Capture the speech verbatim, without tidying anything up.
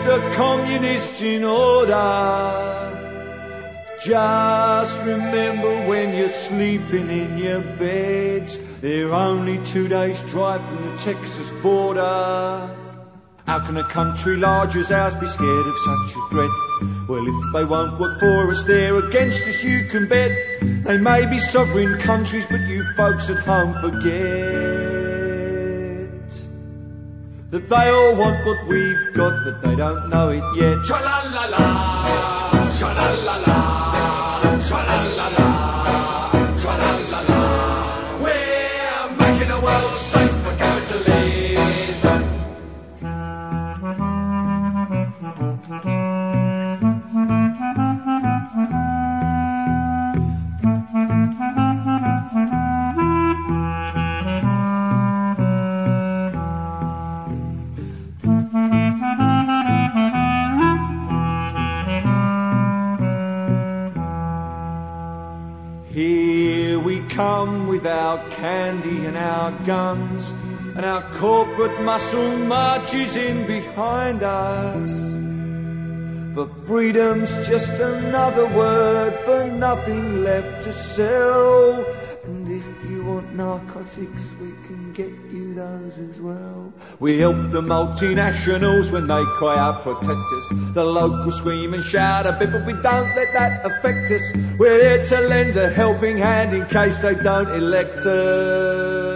the communists in order. Just remember when you're sleeping in your beds, they're only two days' drive from the Texas border. How can a country large as ours be scared of such a threat? Well, if they won't work for us, they're against us, you can bet. They may be sovereign countries, but you folks at home forget that they all want what we've got, but they don't know it yet. Tra-la-la-la, tra-la-la-la, tra-la-la-la, tra-la-la-la. We're making the world safe for capitalism. Here we come with our candy and our guns, and our corporate muscle marches in behind us. But freedom's just another word for nothing left to sell. And if you want narcotics, we can get you those as well. We help the multinationals when they cry out, protect us. The locals scream and shout a bit, but we don't let that affect us. We're here to lend a helping hand in case they don't elect us.